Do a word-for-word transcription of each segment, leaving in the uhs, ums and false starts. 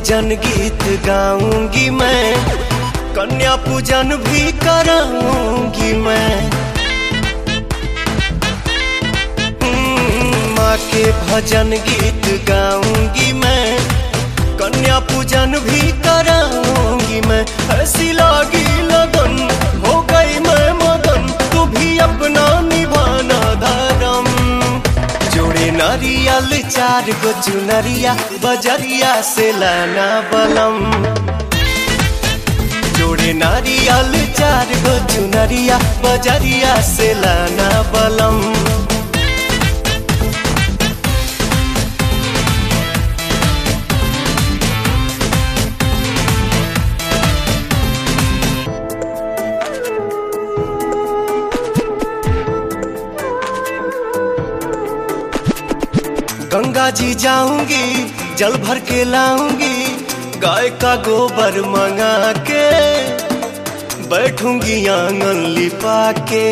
भजन गीत गाऊंगी मैं, कन्या पूजन भी कराऊंगी मैं। माँ के भजन गीत गाऊंगी मैं, कन्या पूजन भी कराऊंगी मैं। ऐसी लागी लगन हो गई मैं मगन, तू भी अपना निभाना धर्म। जोड़े नारियल चार गो चुनरिया, बजरिया से लाना बलम। जोड़े नारियल चार गो चुनरिया, बजरिया से लाना बलम। गंगा जी जाऊंगी, जल भर के लाऊंगी, गाय का गोबर मंगा के बैठूंगी आंगन लिपा के।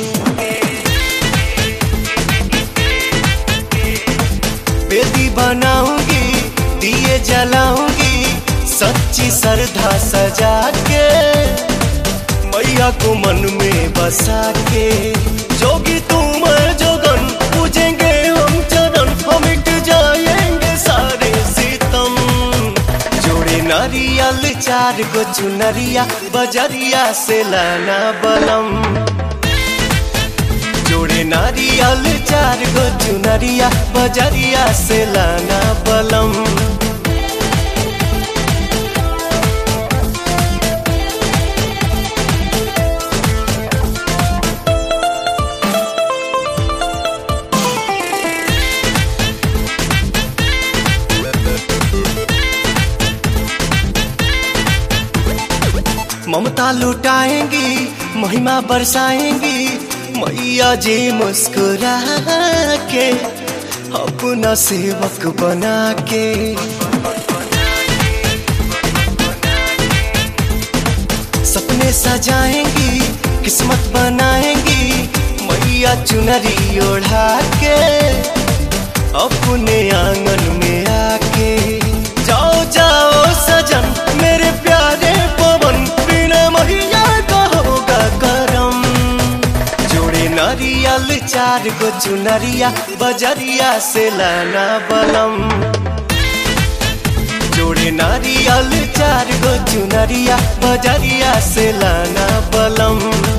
बेदी बनाऊंगी, दिए जलाऊंगी, सच्ची श्रद्धा सजा के मैया को मन में बसा के। जोगी तू मैं जोगन, पूजेंगे हम चरण, हम मिट जाएंगे सारे सितम। जोड़े नारियल चार गो चुनरिया, बजरिया से लाना बलम। जोड़े नारियल चार गो चुनरिया, बजरिया से लाना बलम। ममता लुटाएंगी, महिमा बरसाएंगी, मैया जी मुस्कुरा के अपना सेवक बना के। सपने सजाएंगी, किस्मत बनाएंगी, मैया चुनरी ओढ़ा के अपने आंगन में आके। जाओ जाओ सजन मेरे प्यारे पवन, मैया का होगा करम। जोड़े नारियल चार गो चुनरिया, बजरिया से लाना बलम। जोड़े नारियल चार गो चुनरिया, बजरिया से लाना बलम।